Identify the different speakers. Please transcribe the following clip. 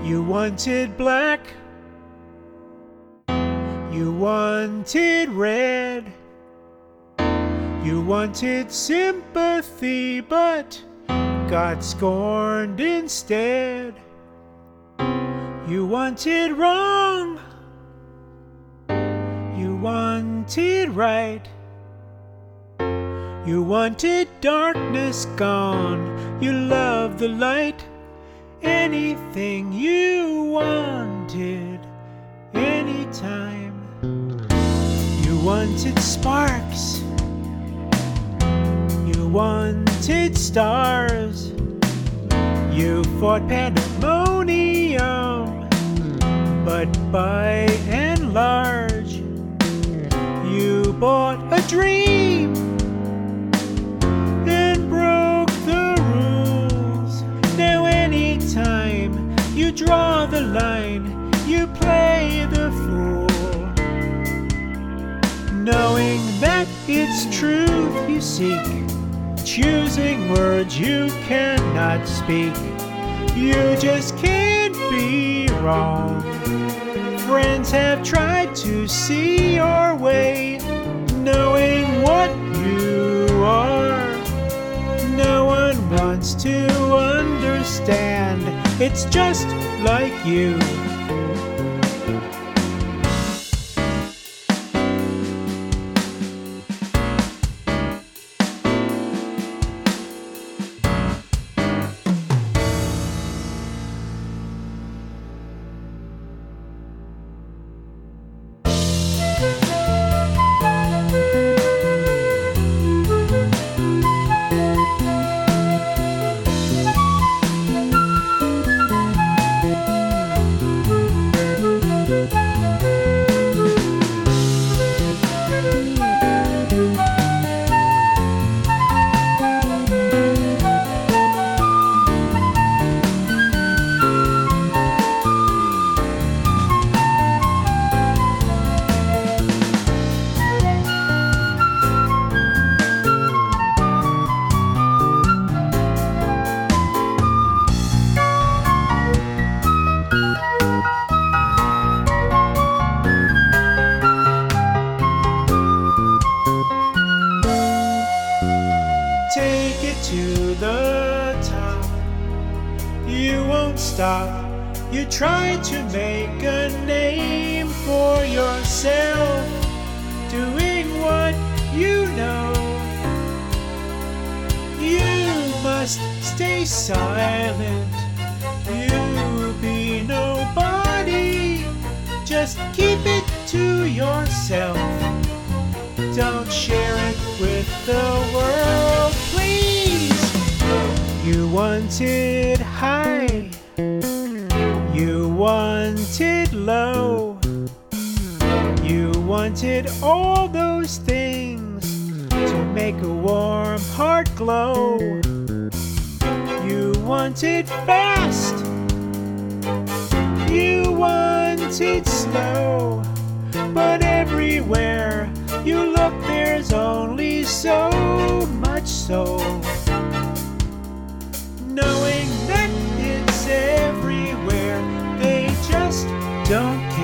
Speaker 1: You wanted black, you wanted red, you wanted sympathy, but got scorned instead. You wanted wrong, you wanted right, you wanted darkness gone, you loved the light. Anything you wanted, anytime. You wanted sparks, you wanted stars, you fought pandemonium, but by and large, you bought a dream and broke the rules. Now anytime you draw the line, you play the fool, knowing that it's truth you seek, choosing words you cannot speak. You just can't be wrong. Friends have tried to see your way, knowing what you are. No one wants to understand. It's just like you. Take it to the top. You won't stop. You try to make a name for yourself, doing what you know. You must stay silent. You be nobody. Just keep it to yourself. Don't share it with the world, please. You wanted high, you wanted low, you wanted all those things to make a warm heart glow. You wanted fast, you wanted slow, but everywhere you look, there's only so much so. Knowing that it's everywhere, they just don't care.